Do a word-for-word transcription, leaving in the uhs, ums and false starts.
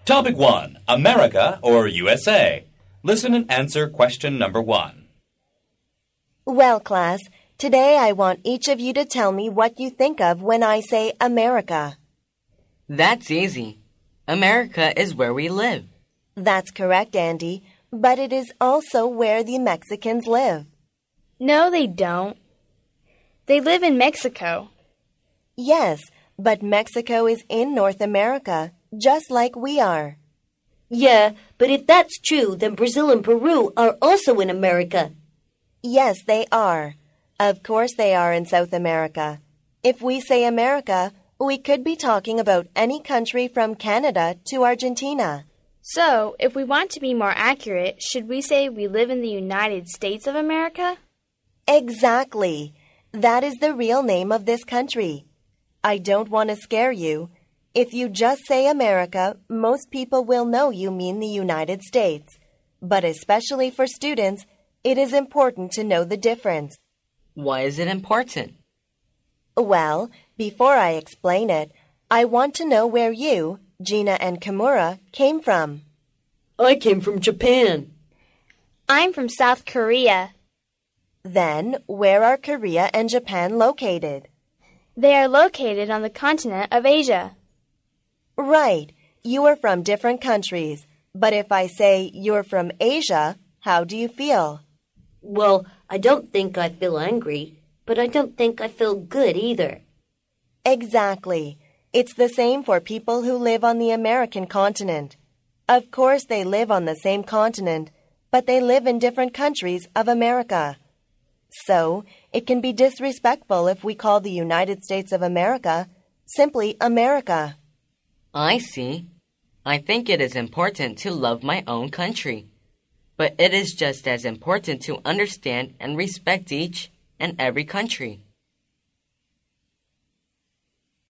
Topic one, America or U S A? Listen and answer question number one. Well, class, today I want each of you to tell me what you think of when I say America. That's easy. America is where we live. That's correct, Andy, but it is also where the Mexicans live. No, they don't. They live in Mexico. Yes, but Mexico is in North America, just like we are. Yeah, but if that's true, then Brazil and Peru are also in America. Yes, they are. Of course they are in South America. If we say America, we could be talking about any country from Canada to Argentina. So, if we want to be more accurate, should we say we live in the United States of America? Exactly. That is the real name of this country. I don't want to scare you. If you just say America, most people will know you mean the United States. But especially for students, it is important to know the difference. Why is it important? Well, before I explain it, I want to know where you, Gina and Kimura, came from. I came from Japan. I'm from South Korea. Then, where are Korea and Japan located? They are located on the continent of Asia. Right. You are from different countries. But if I say you're from Asia, how do you feel? Well, I don't think I feel angry, but I don't think I feel good either. Exactly. It's the same for people who live on the American continent. Of course, they live on the same continent, but they live in different countries of America. So, it can be disrespectful if we call the United States of America simply America. I see. I think it is important to love my own country. But it is just as important to understand and respect each and every country.